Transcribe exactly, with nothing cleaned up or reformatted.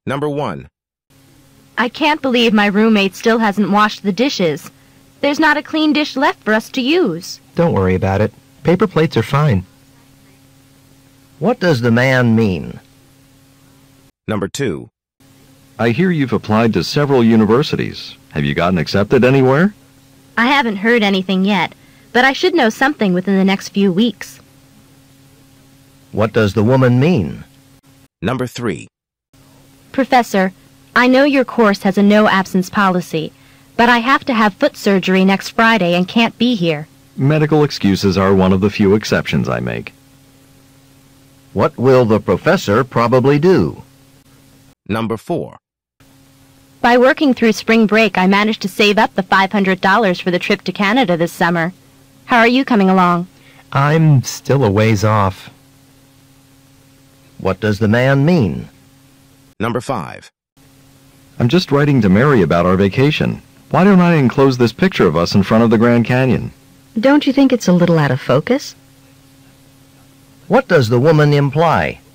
Number one. I can't believe my roommate still hasn't washed the dishes. There's not a clean dish left for us to use. Don't worry about it. Paper plates are fine. What does the man mean? Number two. I hear you've applied to several universities. Have you gotten accepted anywhere? I haven't heard anything yet, but I should know something within the next few weeks. What does the woman mean? Number three. Professor, I know your course has a no-absence policy, but I have to have foot surgery next Friday and can't be here. Medical excuses are one of the few exceptions I make. What will the professor probably do? Number four. By working through spring break, I managed to save up the five hundred dollars for the trip to Canada this summer. How are you coming along? I'm still a ways off. What does the man mean? Number five. I'm just writing to Mary about our vacation. Why don't I enclose this picture of us in front of the Grand Canyon? Don't you think it's a little out of focus? What does the woman imply?